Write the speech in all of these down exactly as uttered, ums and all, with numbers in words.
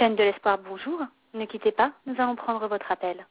Chaîne de l'espoir, bonjour. Ne quittez pas, nous allons prendre votre appel.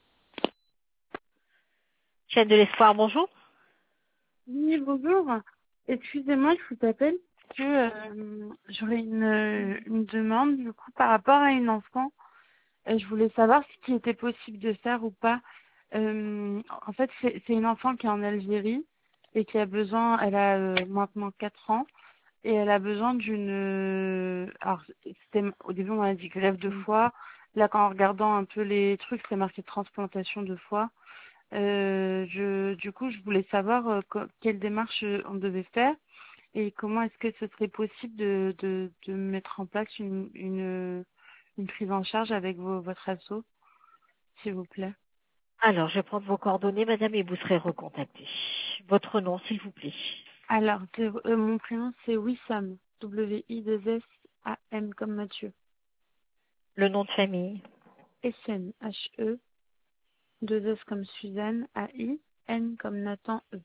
Chaîne de l'espoir, bonjour. Oui, bonjour. Excusez-moi, je vous appelle parce que euh, j'aurais une, une demande du coup par rapport à une enfant. Euh, je voulais savoir ce qui était possible de faire ou pas. Euh, en fait, c'est c'est une enfant qui est en Algérie et qui a besoin, elle a euh, maintenant quatre ans et elle a besoin d'une. euh, Alors, c'était au début on a dit greffe de foie. Là, en regardant un peu les trucs, c'est marqué transplantation de foie. Euh, je, du coup, je voulais savoir euh, co- quelle démarche euh, on devait faire et comment est-ce que ce serait possible de, de, de mettre en place une, une, une prise en charge avec vos, votre asso, s'il vous plaît. Alors, je vais prendre vos coordonnées, madame, et vous serez recontactée. Votre nom, s'il vous plaît. Alors, c'est- euh, mon prénom c'est Wissam, W I deux S A M comme Mathieu. Le nom de famille. S N H E, deux S comme Suzanne, A I, N comme Nathan E.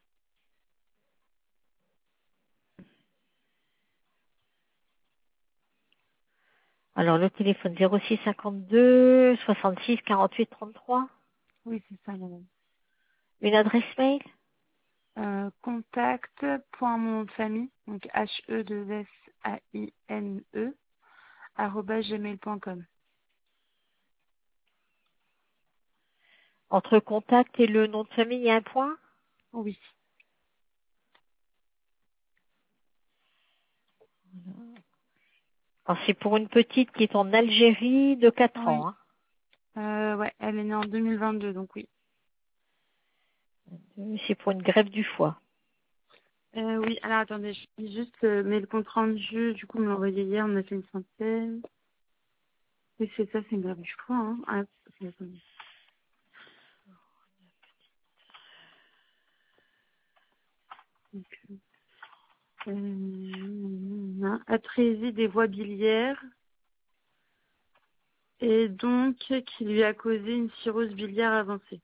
Alors, le téléphone zéro six cinquante-deux soixante-six quarante-huit trente-trois. Oui, c'est ça, madame. Une adresse mail. Euh, contact, point mon nom de famille, donc H E deux S A I N E, arobase gmail point com. Entre contact et le nom de famille, il y a un point. Oui. Alors, c'est pour une petite qui est en Algérie de quatre ans. Oui. Hein. Euh, ouais, elle est née en deux mille vingt-deux, donc oui. C'est pour une greffe du foie. Euh, oui, alors attendez, je dis juste, euh, mais le compte rendu, du coup, me l'a envoyé hier, on a fait une synthèse. Oui, c'est ça, c'est une grave du foie, hein. Ah, attendez. Donc, euh, atrésie des voies biliaires, et donc, qui lui a causé une cirrhose biliaire avancée.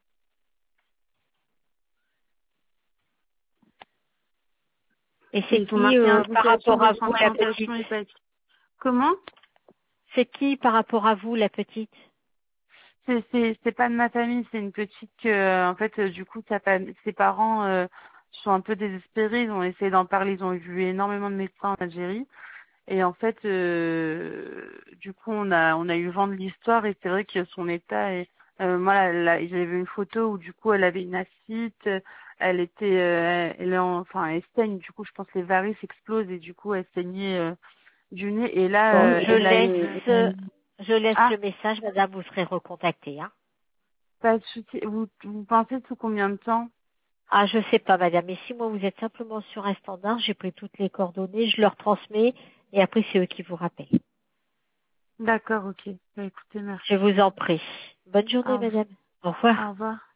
Et Et c'est ils ont qui marqué euh, par indication rapport de à vous, la transplantation petite? hépatique. Comment? C'est qui par rapport à vous, la petite? C'est c'est c'est pas de ma famille, c'est une petite que euh, en fait euh, du coup sa fam- ses parents euh, sont un peu désespérés, ils ont essayé d'en parler, ils ont vu énormément de médecins en Algérie et en fait euh, du coup on a on a eu vent de l'histoire et c'est vrai que son état est euh, moi là, là, j'avais vu une photo où du coup elle avait une ascite, elle était euh, elle est en- enfin elle saigne, du coup je pense que les varices explosent et du coup elle saignait euh, du nez et Bon, là euh, je elle a une laisse, je laisse ah le message, madame, vous serez recontactée, hein. pas de souci. Vous vous pensez sous combien de temps? Ah, je sais pas, madame, mais si moi vous êtes simplement sur un standard, j'ai pris toutes les coordonnées, je leur transmets, et après c'est eux qui vous rappellent. D'accord, ok. Bah, écoutez, Je merci. vous en prie. Bonne journée, Au, madame. Au revoir. au revoir.